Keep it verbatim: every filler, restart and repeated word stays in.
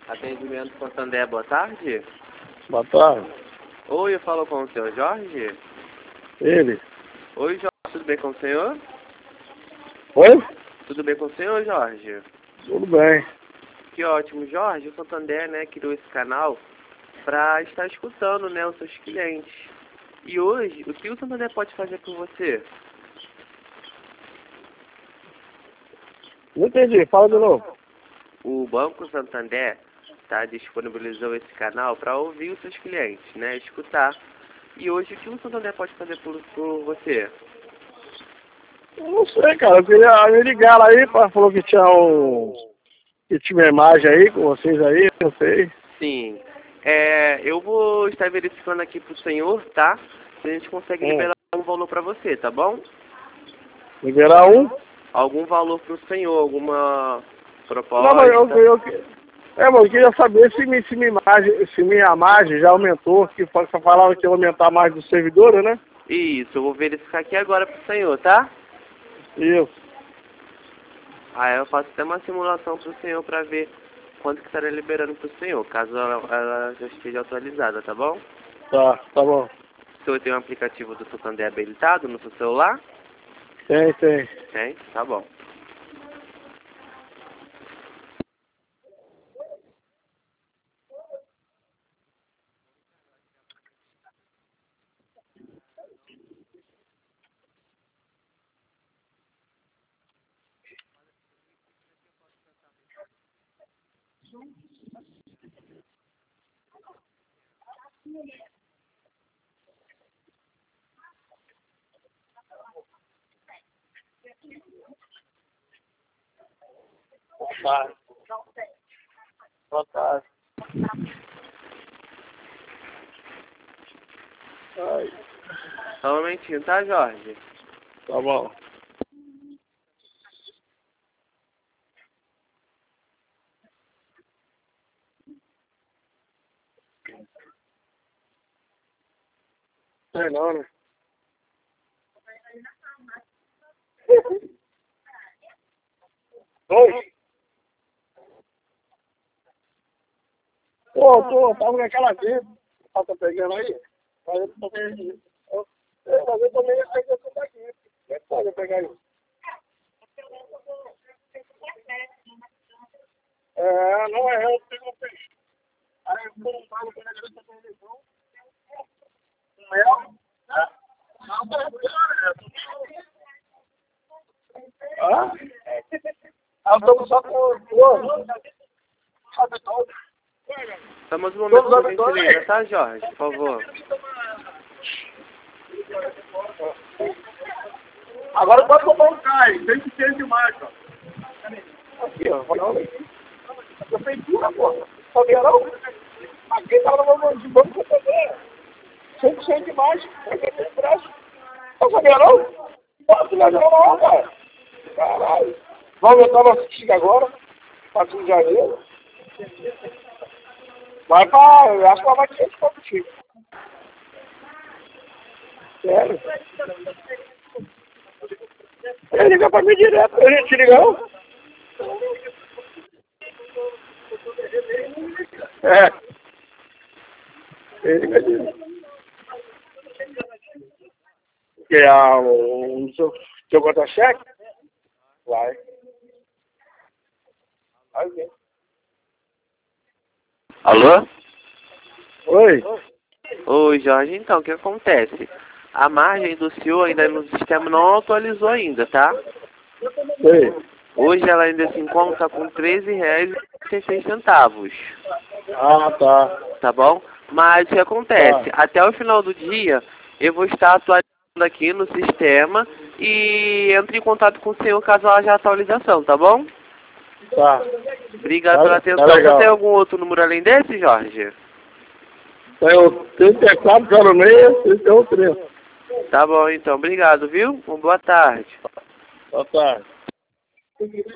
Atendimento Santander, boa tarde. Boa tarde. Oi, eu falo com o senhor Jorge. Ele. Oi, Jorge, tudo bem com o senhor? Oi? Tudo bem com o senhor, Jorge? Tudo bem. Que ótimo, Jorge. O Santander, né, criou esse canal para estar escutando, né, os seus clientes. E hoje, o que o Santander pode fazer por você? Não entendi, fala de novo. O Banco Santander tá, disponibilizou esse canal para ouvir os seus clientes, né, escutar. E hoje, o que o Santander pode fazer por, por você? Eu não sei, cara. Eu queria me ligar aí, pra, falou que tinha um. Que tinha uma imagem aí com vocês aí, não sei. Sim. É, eu vou estar verificando aqui pro senhor, tá? Se a gente consegue Hum. liberar um valor para você, tá bom? Liberar um? Algum valor pro senhor, alguma proposta? Não, mas eu, eu, é, mas eu queria saber se, me, se, minha imagem, se minha margem já aumentou, que você falava que ia aumentar a margem do servidor, né? Isso, eu vou verificar aqui agora pro senhor, tá? Isso. Aí eu faço até uma simulação pro senhor para ver quanto que estaria liberando pro senhor, caso ela, ela já esteja atualizada, tá bom? Tá, tá bom. O senhor tem um aplicativo do Santander habilitado no seu celular? Tem, tem. Tem? Tá bom. Boa tarde. Boa tarde. Ai, Só um momentinho, tá, Jorge? tá bom. Sei não, né? Oi? Pô, tô, tava naquela vez, tá tá pegando aí? Mas eu tomei, eu, eu, mas eu tomei essa coisa daqui. Como é que pode pegar aí? É, não é, eu tenho um peixe. Aí eu tô um pago pra ele pra televisão. Com mel, né? Não, ah? Ah, eu tô só com o sabe todo. Estamos no momento que a gente liga, tá, Jorge? Por favor. Agora pode comprar um cai, tem que ser demais, ó. Aqui, ó, olha aqui. Prefeitura, pô. Sabia não? Aqui tava no meu de banco pra fazer. cem por cento de mais, prefeitura de braço. Não sabia não? Pode não, não, cara. Caralho. Vamos aumentar nossa estiga agora, quatro de janeiro. Vai pra, eu acho que ela vai ter esse combustível. Sério? Ele liga pra mim direto, eu ia te ligar. É. Ele liga direto. Que é o seu, seu contra-cheque? Vai. Vai ver. Alô? Oi? Oi, Jorge. Então, o que acontece? A margem do senhor ainda no sistema não atualizou ainda, tá? Oi. Hoje ela ainda se encontra com treze reais e oitenta e seis centavos. Ah, tá. Tá bom? Mas o que acontece? Tá. Até o final do dia, eu vou estar atualizando aqui no sistema e entre em contato com o senhor caso haja atualização, tá bom? Tá. Obrigado Tá, pela atenção. tá Você legal. tem algum outro número além desse, Jorge? Tem o trinta e quatro zero seis, trinta e um trinta. Tá bom, então. Obrigado, viu? Uma boa tarde. Boa tarde.